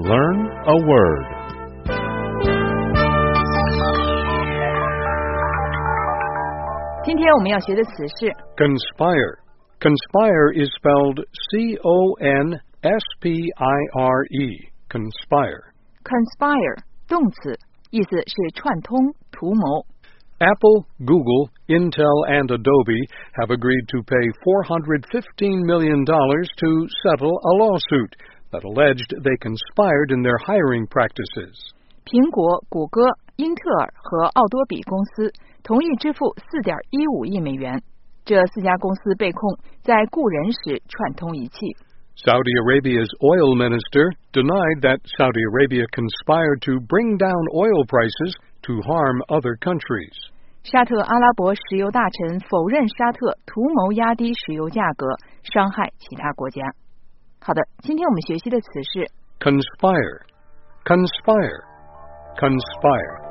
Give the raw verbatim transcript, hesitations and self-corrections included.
Learn a word. Conspire. Conspire is spelled C O N S P I R E. Conspire. Conspire 动词，意思是串通、图谋。 Apple, Google, Intel, and Adobe have agreed to pay four hundred fifteen million dollars to settle a lawsuit that alleged they conspired in their hiring practices. 苹果、谷歌、英特尔和奥多比公司同意支付四点一五亿美元。这四家公司被控在雇人时串通一气。 Saudi Arabia's oil minister denied that Saudi Arabia conspired to bring down oil prices to harm other countries. 沙特阿拉伯石油大臣否认沙特图谋压低石油价格，伤害其他国家。好的，今天我们学习的词是 conspire, conspire, conspire.